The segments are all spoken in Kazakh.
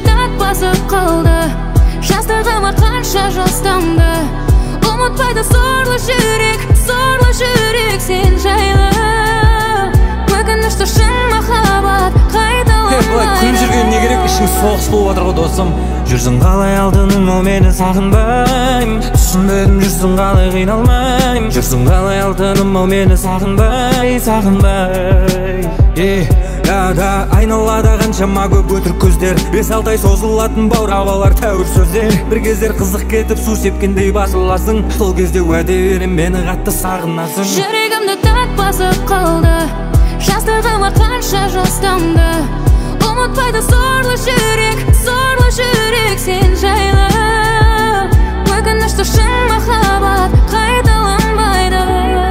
так басып қалды, жастығыма қанша жастанды. Ұмытпайды сорлы жүрек сен жайлы. Өкінішті шын махаббат қайталанбайды. Былай күліп жүрген не керек, ішің соғыс болып отыр ғой досым. Жүрсің қалай алтыным, ол мені сағынбайм. Түсінбедім, жүрсің қалай қиналмайм. Жүрсің қалай алтыным, ол мені сағынбай. Да, айналада қаншама көп өтірік көздер, 5-6 ай созылатын баурабалар тәуір сөздер. Бір кездер қызық кетіп су сепкендей басыласың, сол кезде уәде берем, мені қатты сағынасың. Жүрегімді так басып қалды, жастығыма қанша жастанды. Ұмытпайды сорлы жүрек сен жайлы. Өкінішті шын махаббат қайталанбайды.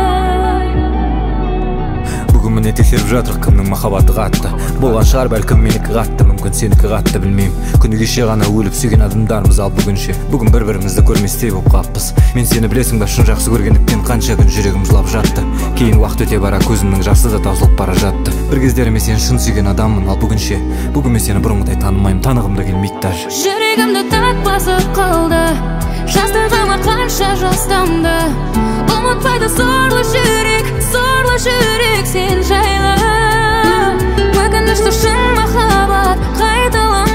Бүгін міне тексеріп жатыр кімнің махаббаты қатты. Болған шығар бәлкім менікі қатты, мүмкін сенікі қатты, білмеймін. Күні кеше ғана өліп сүйген адамдармыз, ал бүгінше бүгін бір-бірімізді көрместей болып қаппыз. Мен сені білесің бе, шын жақсы көргендіктен қанша күн жүрегім жылап жатты. Кейін уақыт өте бара көзімнің жасы да таусылып бара жатты. Бір кездері мен сені шын сүйген адаммын, ал бүгін мен сені бұрынғыдай танымаймын, танығым да келмейді даже. Жүрегімді так басып қалды, жастығыма қанша жастанды. Ұмытпайды сорлы жүрек сен жайлы. Өкінішті шын махаббат қайталанбайды.